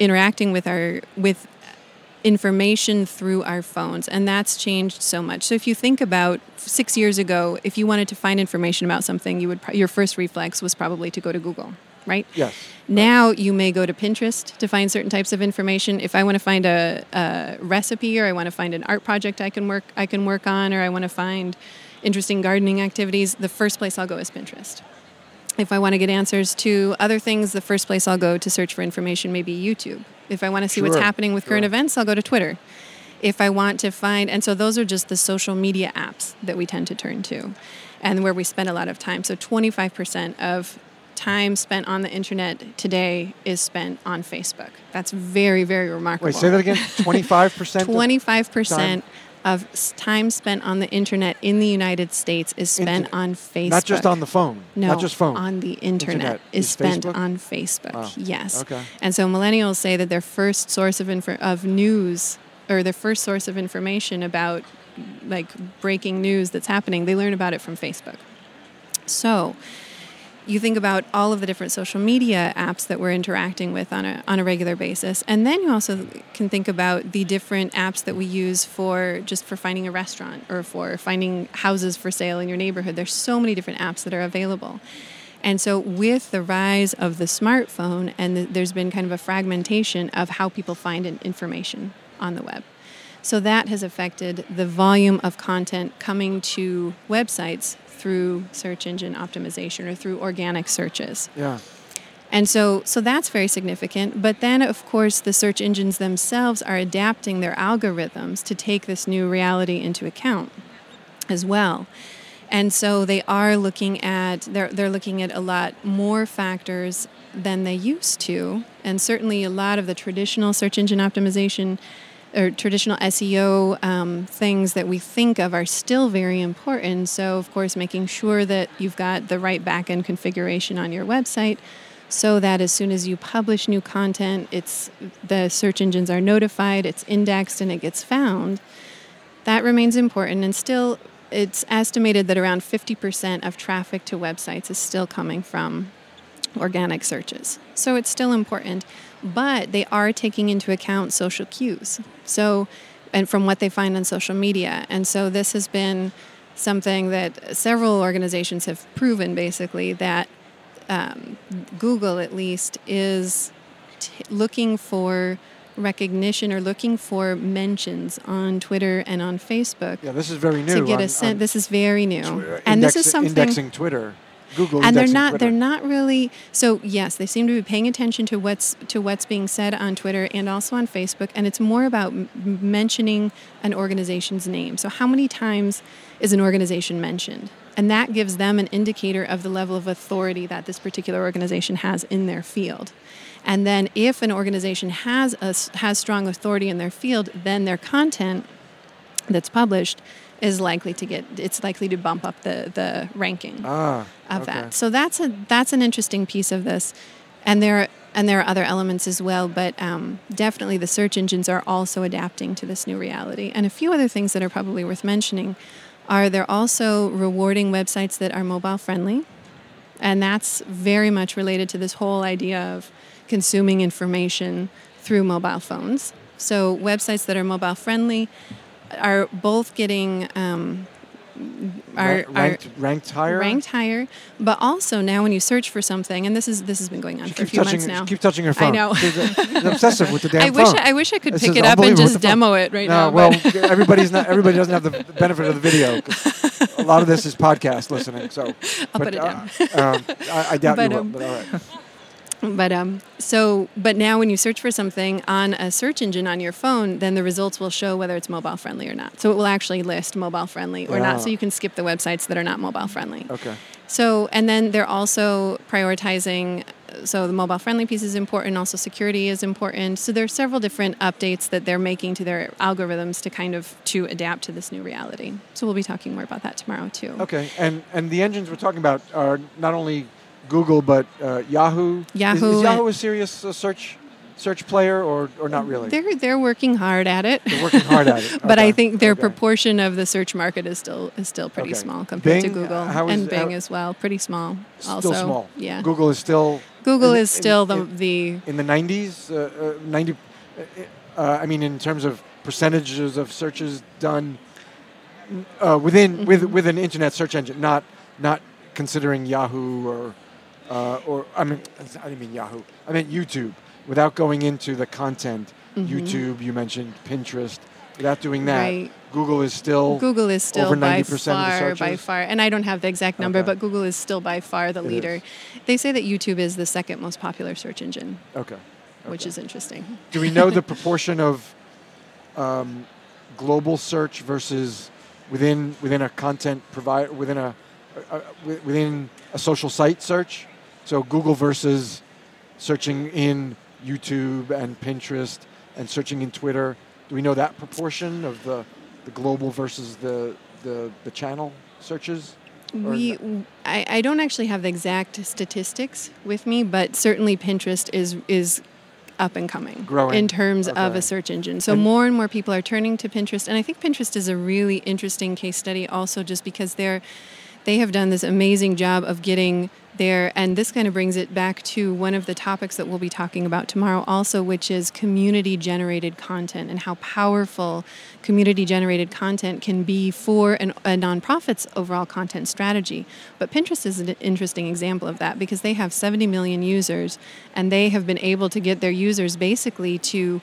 with information through our phones, and that's changed so much. So if you think about 6 years ago, if you wanted to find information about something, your first reflex was probably to go to Google. Right? Yes. Now you may go to Pinterest to find certain types of information. If I want to find a recipe, or I want to find an art project I can work on, or I want to find interesting gardening activities, the first place I'll go is Pinterest. If I want to get answers to other things, the first place I'll go to search for information may be YouTube. If I want to see what's happening with current events, I'll go to Twitter. If I want to find, and so those are just the social media apps that we tend to turn to, and where we spend a lot of time. So 25% of time spent on the internet today is spent on Facebook. That's very, very remarkable. Wait, say that again. 25%? 25% of time spent on the internet in the United States is spent on Facebook. Not just on the phone. No, not just phone. On the internet is spent Facebook? on Facebook. Oh, yes. okay. And so millennials say that their first source of news, or their first source of information about like breaking news that's happening, they learn about it from Facebook. So you think about all of the different social media apps that we're interacting with on a regular basis. And then you also can think about the different apps that we use for finding a restaurant, or for finding houses for sale in your neighborhood. There's so many different apps that are available. And so with the rise of the smartphone, there's been kind of a fragmentation of how people find information on the web. So that has affected the volume of content coming to websites through search engine optimization or through organic searches. Yeah. And so that's very significant. But then, of course, the search engines themselves are adapting their algorithms to take this new reality into account as well. And so they are looking at they're looking at a lot more factors than they used to. And certainly a lot of the traditional search engine optimization or traditional SEO things that we think of are still very important. So, of course, making sure that you've got the right back-end configuration on your website so that as soon as you publish new content, the search engines are notified, it's indexed, and it gets found. That remains important. And still, it's estimated that around 50% of traffic to websites is still coming from organic searches. So it's still important. But they are taking into account social cues. And from what they find on social media. And so this has been something that several organizations have proven, basically, that Google, at least, is looking for recognition or looking for mentions on Twitter and on Facebook. Yeah, this is very new. To get a sense, this is very new. And this is something indexing Twitter. Google and they're not really. So yes, they seem to be paying attention to what's being said on Twitter and also on Facebook, and it's more about mentioning an organization's name. So how many times is an organization mentioned? And that gives them an indicator of the level of authority that this particular organization has in their field. And then if an organization has strong authority in their field, then their content that's published is likely to bump up the ranking of that. So that's an interesting piece of this, and there are other elements as well. But definitely the search engines are also adapting to this new reality. And a few other things that are probably worth mentioning are they're also rewarding websites that are mobile friendly, and that's very much related to this whole idea of consuming information through mobile phones. So websites that are mobile friendly are both getting ranked higher. But also now when you search for something, and this has been going on for a few months now. She keeps touching her phone. I know. She's obsessive with the damn phone. I wish I could pick it up and just demo it now. Well, everybody doesn't have the benefit of the video. A lot of this is podcast listening. So I'll put it down. I doubt you will. But all right. But now when you search for something on a search engine on your phone, then the results will show whether it's mobile friendly or not. So it will actually list mobile friendly or not, so you can skip the websites that are not mobile friendly. Okay. So, and then they're also prioritizing, so the mobile friendly piece is important, also security is important. So there are several different updates that they're making to their algorithms to adapt to this new reality. So we'll be talking more about that tomorrow too. Okay, and the engines we're talking about are not only Google, but Yahoo. Yahoo. Is Yahoo a serious search player, or not really? They're working hard at it. They're working hard at it. But Okay. I think their Okay. proportion of the search market is still pretty Okay. small compared to Bing, Google and Bing as well. Pretty small. Still Also, small. yeah. Google is still. Google in- is still in- the in the 90s, 90. I mean, in terms of percentages of searches done within with an internet search engine, not considering Yahoo or I didn't mean Yahoo. I meant YouTube. Without going into the content, YouTube, you mentioned Pinterest. Without doing that, Right. Google is still by over 90% of the far, searches? and I don't have the exact number, Okay. but Google is still by far the It leader. is. They say that YouTube is the second most popular search engine, Okay. which is interesting. Do we know the proportion of global search versus within a content provider within a social site search? So Google versus searching in YouTube and Pinterest and searching in Twitter. Do we know that proportion of the global versus the channel searches? Or I don't actually have the exact statistics with me, but certainly Pinterest is up and coming Growing. in terms of Okay. a search engine. So And- more and more people are turning to Pinterest, and I think Pinterest is a really interesting case study also just because they have done this amazing job of getting there, and this kind of brings it back to one of the topics that we'll be talking about tomorrow also, which is community-generated content and how powerful community-generated content can be for a nonprofit's overall content strategy. But Pinterest is an interesting example of that because they have 70 million users, and they have been able to get their users basically to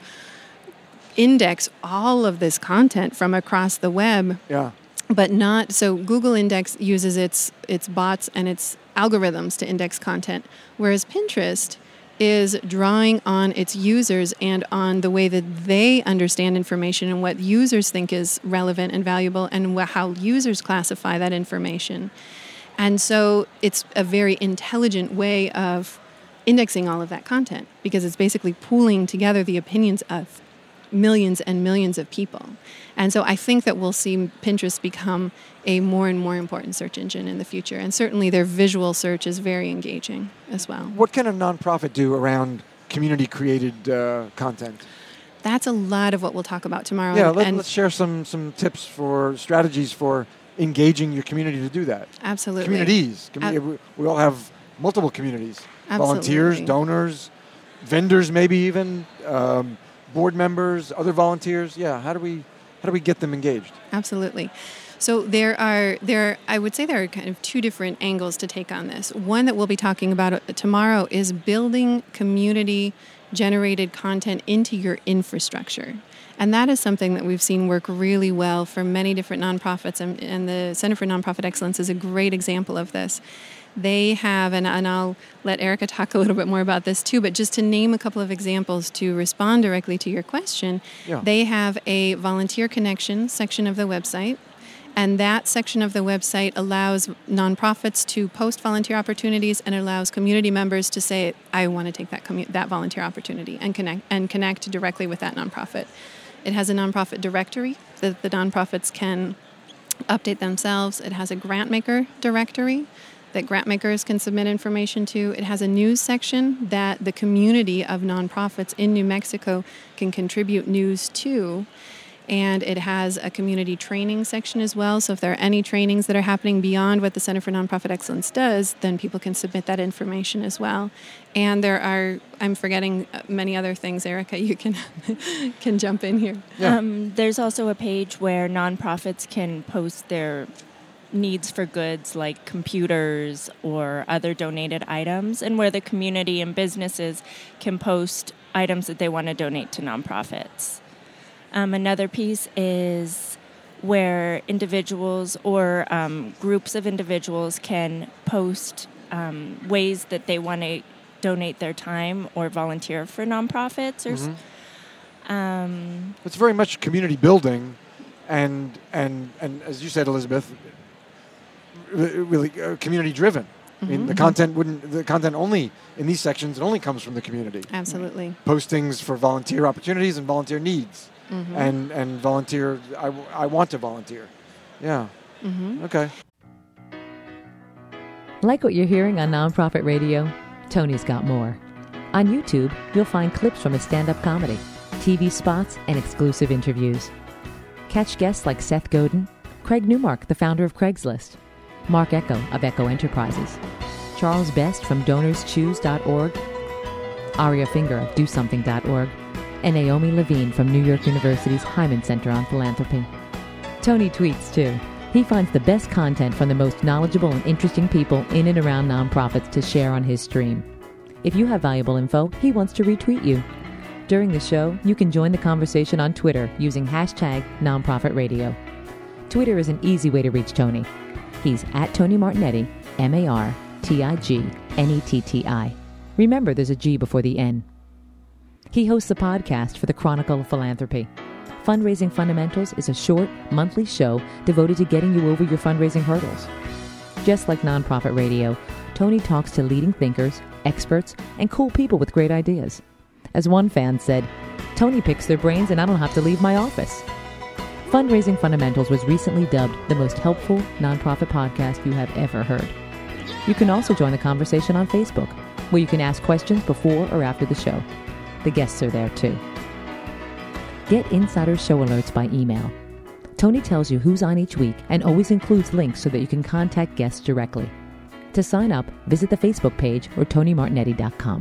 index all of this content from across the web, yeah. but not so Google Index uses its bots and its algorithms to index content, whereas Pinterest is drawing on its users and on the way that they understand information and what users think is relevant and valuable and how users classify that information. And so it's a very intelligent way of indexing all of that content because it's basically pooling together the opinions of millions and millions of people. And so I think that we'll see Pinterest become a more and more important search engine in the future. And certainly their visual search is very engaging as well. What can a nonprofit do around community-created content? That's a lot of what we'll talk about tomorrow. Yeah, and let's share some tips for strategies for engaging your community to do that. absolutely. Communities. We all have multiple communities. Volunteers, Absolutely. donors, vendors maybe even, board members, other volunteers. Yeah, how do we get them engaged? Absolutely. So there are I would say there are kind of two different angles to take on this. One that we'll be talking about tomorrow is building community generated content into your infrastructure. And that is something that we've seen work really well for many different nonprofits, and the Center for Nonprofit Excellence is a great example of this. They have, and I'll let Erica talk a little bit more about this too, but just to name a couple of examples to respond directly to your question, Yeah. they have a volunteer connection section of the website. And that section of the website allows nonprofits to post volunteer opportunities and allows community members to say, I want to take that volunteer opportunity and connect directly with that nonprofit. It has a nonprofit directory that the nonprofits can update themselves. It has a grant maker directory that grant makers can submit information to. It has a news section that the community of nonprofits in New Mexico can contribute news to. And it has a community training section as well. So if there are any trainings that are happening beyond what the Center for Nonprofit Excellence does, then people can submit that information as well. And there are, I'm forgetting many other things. Erica, you can can jump in here. Yeah. There's also a page where nonprofits can post their needs for goods like computers or other donated items, and where the community and businesses can post items that they want to donate to nonprofits. Another piece is where individuals or groups of individuals can post ways that they want to donate their time or volunteer for nonprofits. Or It's very much community building, and as you said, Elizabeth, really community driven. I mean, the content only in these sections, it only comes from the community. Absolutely. Postings for volunteer opportunities and volunteer needs, and volunteer. I want to volunteer. Yeah. Okay. Like what you're hearing on Nonprofit Radio? Tony's got more. On YouTube, you'll find clips from his stand-up comedy, TV spots, and exclusive interviews. Catch guests like Seth Godin, Craig Newmark, the founder of Craigslist, Mark Echo of Echo Enterprises, Charles Best from DonorsChoose.org, Aria Finger of DoSomething.org, and Naomi Levine from New York University's Hyman Center on Philanthropy. Tony tweets, too. He finds the best content from the most knowledgeable and interesting people in and around nonprofits to share on his stream. If you have valuable info, he wants to retweet you. During the show, you can join the conversation on Twitter using hashtag #NonprofitRadio. Twitter is an easy way to reach Tony. He's at Tony Martignetti, Martignetti. Remember, there's a G before the N. He hosts a podcast for the Chronicle of Philanthropy. Fundraising Fundamentals is a short, monthly show devoted to getting you over your fundraising hurdles. Just like Nonprofit Radio, Tony talks to leading thinkers, experts, and cool people with great ideas. As one fan said, Tony picks their brains and I don't have to leave my office. Fundraising Fundamentals was recently dubbed the most helpful nonprofit podcast you have ever heard. You can also join the conversation on Facebook, where you can ask questions before or after the show. The guests are there too. Get insider show alerts by email. Tony tells you who's on each week and always includes links so that you can contact guests directly. To sign up, visit the Facebook page or TonyMartignetti.com.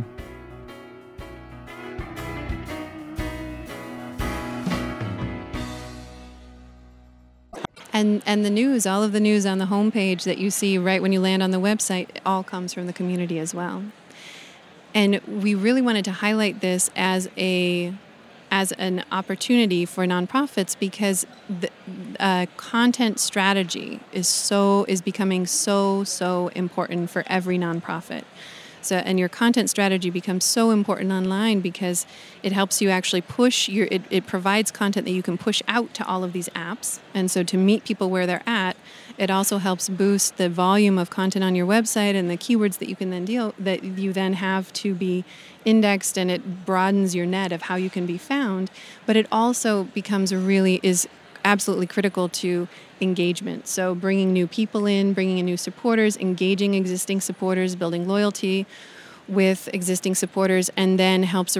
And the news, all of the news on the homepage that you see right when you land on the website, it all comes from the community as well. And we really wanted to highlight this as an opportunity for nonprofits because the content strategy is becoming so important for every nonprofit. So, and your content strategy becomes so important online because it helps you actually push it provides content that you can push out to all of these apps. And so to meet people where they're at, it also helps boost the volume of content on your website and the keywords that you can then have to be indexed, and it broadens your net of how you can be found. But it also is absolutely critical to engagement. So bringing new people in, bringing in new supporters, engaging existing supporters, building loyalty with existing supporters, and then helps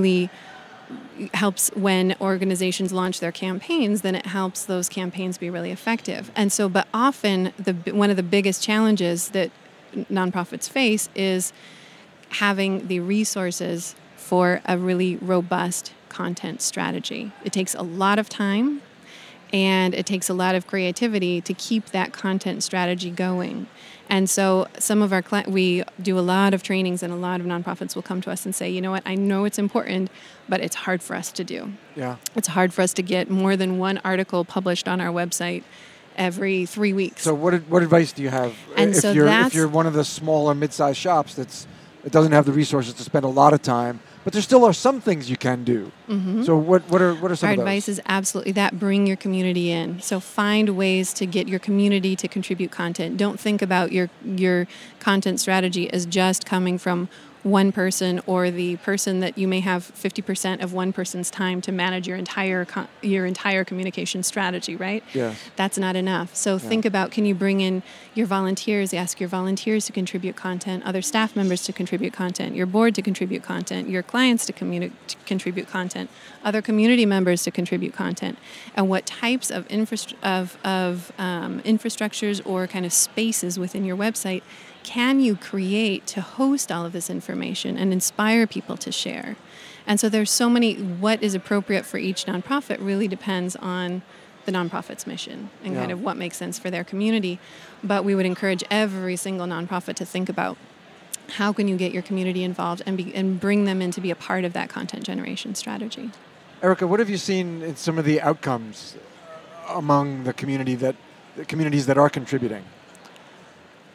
when organizations launch their campaigns, then it helps those campaigns be really effective. And so, but often one of the biggest challenges that nonprofits face is having the resources for a really robust content strategy. It takes a lot of time and it takes a lot of creativity to keep that content strategy going. And so some of our we do a lot of trainings, and a lot of nonprofits will come to us and say, you know what, I know it's important, but it's hard for us to do. Yeah. It's hard for us to get more than one article published on our website every 3 weeks. So what advice do you have if you're one of the small or mid-sized shops that doesn't have the resources to spend a lot of time, but there still are some things you can do. Mm-hmm. So what are some of those? Our advice is absolutely that: bring your community in. So find ways to get your community to contribute content. Don't think about your content strategy as just coming from one person or the person that you may have 50% of one person's time to manage your entire communication strategy, right? Yes. That's not enough. So think about, can you bring in your volunteers, ask your volunteers to contribute content, other staff members to contribute content, your board to contribute content, your clients to contribute content, other community members to contribute content, and what types of infrastructures or kind of spaces within your website can you create to host all of this information and inspire people to share? And so there's so many, what is appropriate for each nonprofit really depends on the nonprofit's mission and kind of what makes sense for their community. But we would encourage every single nonprofit to think about how can you get your community involved and bring them in to be a part of that content generation strategy. Erica, what have you seen in some of the outcomes among the communities that are contributing?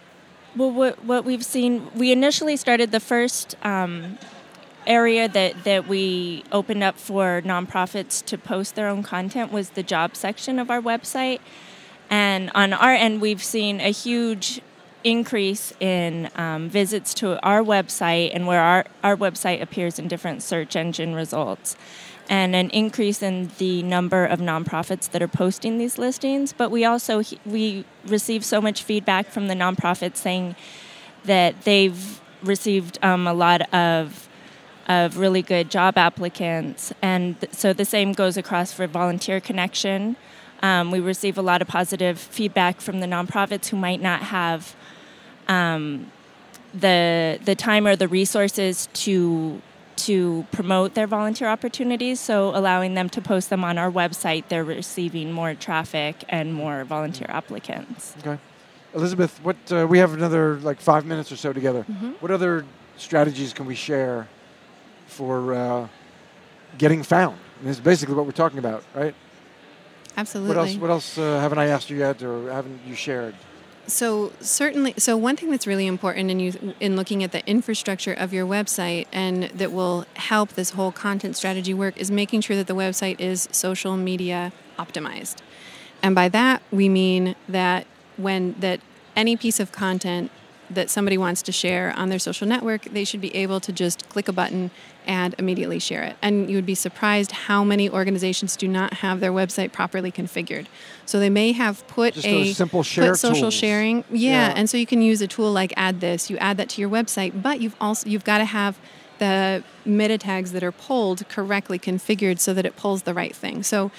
Well, what we've seen, we initially started the first area that we opened up for nonprofits to post their own content was the job section of our website. And on our end, we've seen a huge increase in visits to our website and where our website appears in different search engine results, and an increase in the number of nonprofits that are posting these listings. But we also we receive so much feedback from the nonprofits saying that they've received a lot of really good job applicants, and so the same goes across for Volunteer Connection. We receive a lot of positive feedback from the nonprofits who might not have the time or the resources to promote their volunteer opportunities. So allowing them to post them on our website, they're receiving more traffic and more volunteer applicants. Okay. Elizabeth, what we have another 5 minutes or so together. Mm-hmm. What other strategies can we share for getting found? And this is basically what we're talking about, right? Absolutely. What else haven't I asked you yet, or haven't you shared? So certainly, one thing that's really important in looking at the infrastructure of your website and that will help this whole content strategy work is making sure that the website is social media optimized. And by that, we mean that any piece of content that somebody wants to share on their social network, they should be able to just click a button and immediately share it. And you would be surprised how many organizations do not have their website properly configured. So they may have put just simple share social tools. sharing. Yeah, and so you can use a tool like Add This. You add that to your website, but you've got to have the meta tags that are pulled correctly configured so that it pulls the right thing. So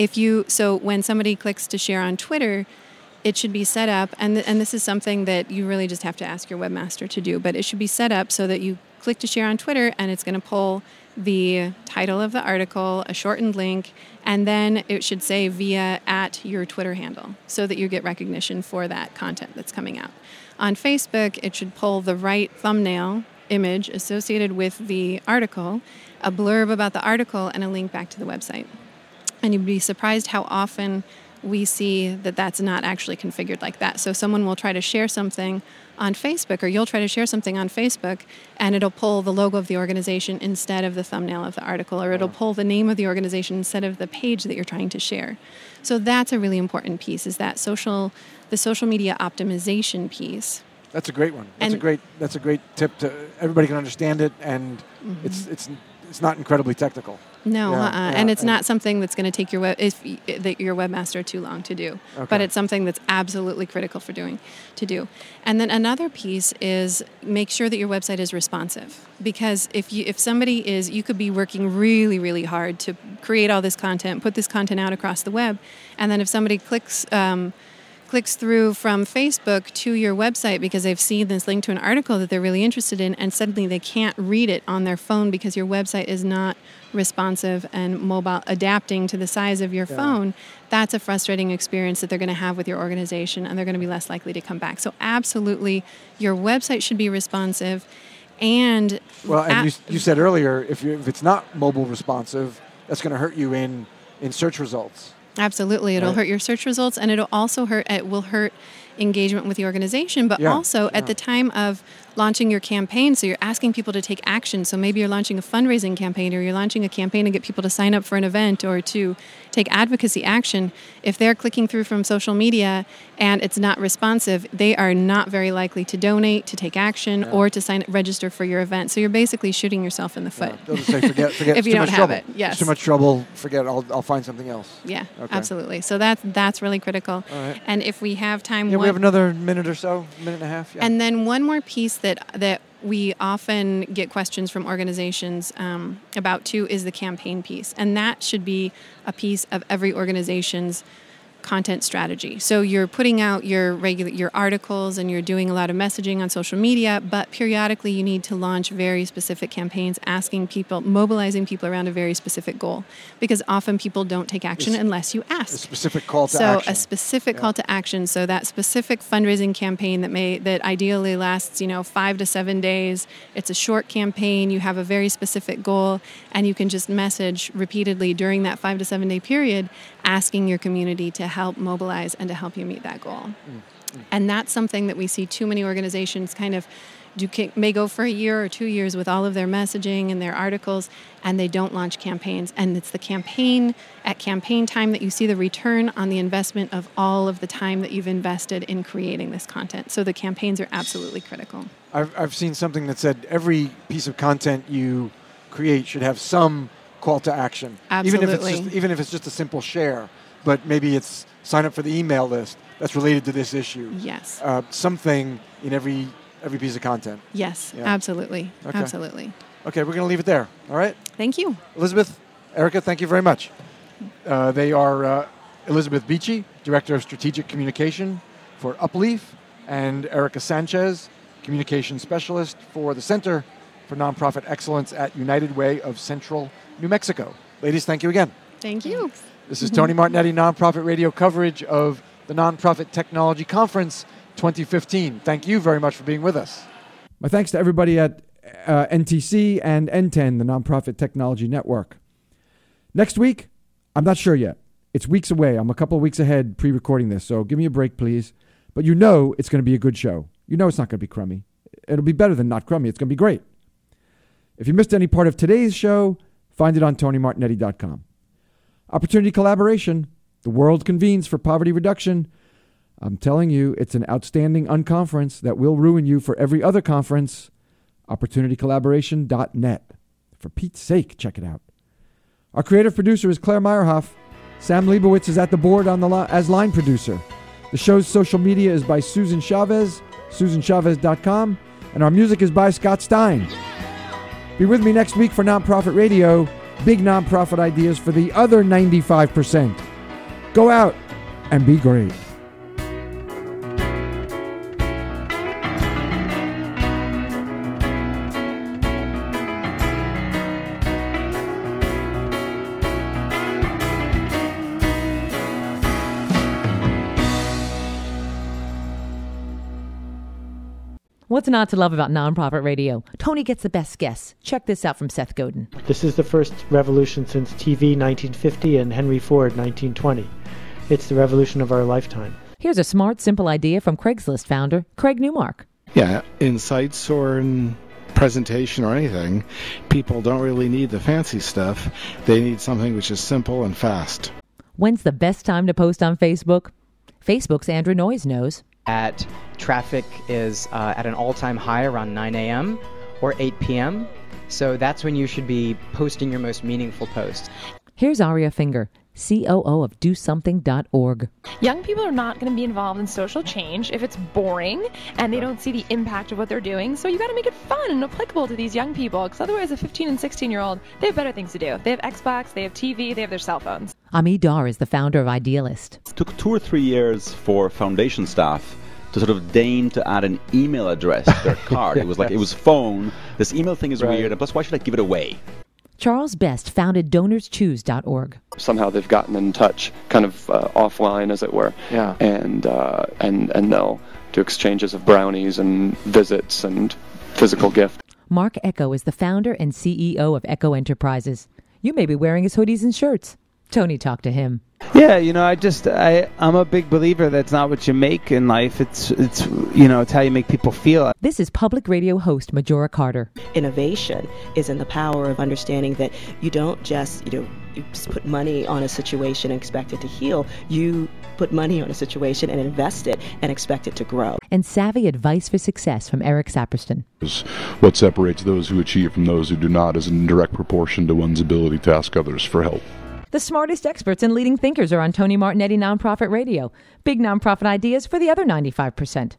when somebody clicks to share on Twitter, it should be set up, and this is something that you really just have to ask your webmaster to do, but it should be set up so that you click to share on Twitter, and it's going to pull the title of the article, a shortened link, and then it should say via at your Twitter handle so that you get recognition for that content that's coming out. On Facebook, it should pull the right thumbnail image associated with the article, a blurb about the article, and a link back to the website. And you'd be surprised how often we see that that's not actually configured like that. So someone will try to share something on Facebook, or you'll try to share something on Facebook, and it'll pull the logo of the organization instead of the thumbnail of the article, or it'll pull the name of the organization instead of the page that you're trying to share. So that's a really important piece, is that the social media optimization piece. That's a great one. That's a great tip to everybody can understand it, and it's not incredibly technical. No, and it's not something that's going to take your webmaster too long to do. Okay. But it's something that's absolutely critical to do. And then another piece is make sure that your website is responsive, because if somebody is, you could be working really, really hard to create all this content, put this content out across the web, and then if somebody clicks through from Facebook to your website because they've seen this link to an article that they're really interested in, and suddenly they can't read it on their phone because your website is not responsive and mobile, adapting to the size of your phone, that's a frustrating experience that they're going to have with your organization, and they're going to be less likely to come back. So absolutely, your website should be responsive. And you said earlier, if it's not mobile responsive, that's going to hurt you in search results. Absolutely. It'll hurt your search results, and it will hurt engagement with the organization, but also at the time of launching your campaign, so you're asking people to take action. So maybe you're launching a fundraising campaign, or you're launching a campaign to get people to sign up for an event or to take advocacy action. If they're clicking through from social media and it's not responsive, they are not very likely to donate, to take action, or to register for your event. So you're basically shooting yourself in the foot. They'll just say, forget if you don't have it. Yes. It's too much trouble. Forget. I'll find something else. Yeah, absolutely. So that's really critical. All right. And if we have time, we have another minute or so, minute and a half. Yeah. And then one more piece that we often get questions from organizations about too is the campaign piece, and that should be a piece of every organization's content strategy. So you're putting out your articles, and you're doing a lot of messaging on social media, but periodically you need to launch very specific campaigns, mobilizing people around a very specific goal, because often people don't take action unless you ask. A specific call to action. So a specific call to action. So that specific fundraising campaign that ideally lasts 5 to 7 days. It's a short campaign. You have a very specific goal, and you can just message repeatedly during that 5 to 7 day period, asking your community to help mobilize and to help you meet that goal. And that's something that we see too many organizations kind of may go for a year or 2 years with all of their messaging and their articles, and they don't launch campaigns. And it's the campaign at campaign time that you see the return on the investment of all of the time that you've invested in creating this content. So the campaigns are absolutely critical. I've seen something that said every piece of content you create should have some call to action. Absolutely. Even if it's just a simple share, but maybe it's sign up for the email list that's related to this issue. Yes. Something in every piece of content. Yes, Yeah. Absolutely. Okay. Absolutely. Okay, we're going to leave it there. All right? Thank you. Elizabeth, Erica, thank you very much. They are Elizabeth Beachy, Director of Strategic Communication for Upleaf, and Erica Sanchez, Communication Specialist for the Center for Nonprofit Excellence at United Way of Central New Mexico. Ladies, thank you again. Thank you. This is Tony Martignetti, Nonprofit Radio coverage of the Nonprofit Technology Conference 2015. Thank you very much for being with us. My thanks to everybody at NTC and NTEN, the Nonprofit Technology Network. Next week, I'm not sure yet. It's weeks away. I'm a couple of weeks ahead pre-recording this, so give me a break, please. But you know it's going to be a good show. You know it's not going to be crummy. It'll be better than not crummy. It's going to be great. If you missed any part of today's show, find it on TonyMartignetti.com. Opportunity Collaboration. The world convenes for poverty reduction. I'm telling you, it's an outstanding unconference that will ruin you for every other conference. OpportunityCollaboration.net. For Pete's sake, check it out. Our creative producer is Claire Meyerhoff. Sam Leibowitz is at the board on as line producer. The show's social media is by Susan Chavez, SusanChavez.com, and our music is by Scott Stein. Be with me next week for Nonprofit Radio, big nonprofit ideas for the other 95%. Go out and be great. What's not to love about Nonprofit Radio? Tony gets the best guests. Check this out from Seth Godin. This is the first revolution since TV 1950 and Henry Ford 1920. It's the revolution of our lifetime. Here's a smart, simple idea from Craigslist founder Craig Newmark. Yeah, insights or in presentation or anything, people don't really need the fancy stuff. They need something which is simple and fast. When's the best time to post on Facebook? Facebook's Andrew Noyes knows. Traffic is at an all-time high around 9 a.m. or 8 p.m. So that's when you should be posting your most meaningful posts. Here's Aria Finger, COO of DoSomething.org. Young people are not going to be involved in social change if it's boring and they don't see the impact of what they're doing. So you got to make it fun and applicable to these young people, because otherwise a 15 and 16-year-old, they have better things to do. They have Xbox, they have TV, they have their cell phones. Ami Dar is the founder of Idealist. It took 2 or 3 years for foundation staff to sort of deign to add an email address to their card. It was like, it was phone. This email thing is weird, and plus, why should I give it away? Charles Best founded DonorsChoose.org. Somehow they've gotten in touch, kind of offline, as it were. Yeah. And they'll do exchanges of brownies and visits and physical gifts. Mark Echo is the founder and CEO of Echo Enterprises. You may be wearing his hoodies and shirts. Tony talked to him. Yeah, I'm a big believer that it's not what you make in life. It's how you make people feel. This is public radio host Majora Carter. Innovation is in the power of understanding that you don't just, you just put money on a situation and expect it to heal. You put money on a situation and invest it and expect it to grow. And savvy advice for success from Eric Saperston. What separates those who achieve from those who do not is in direct proportion to one's ability to ask others for help. The smartest experts and leading thinkers are on Tony Martignetti Nonprofit Radio. Big nonprofit ideas for the other 95%.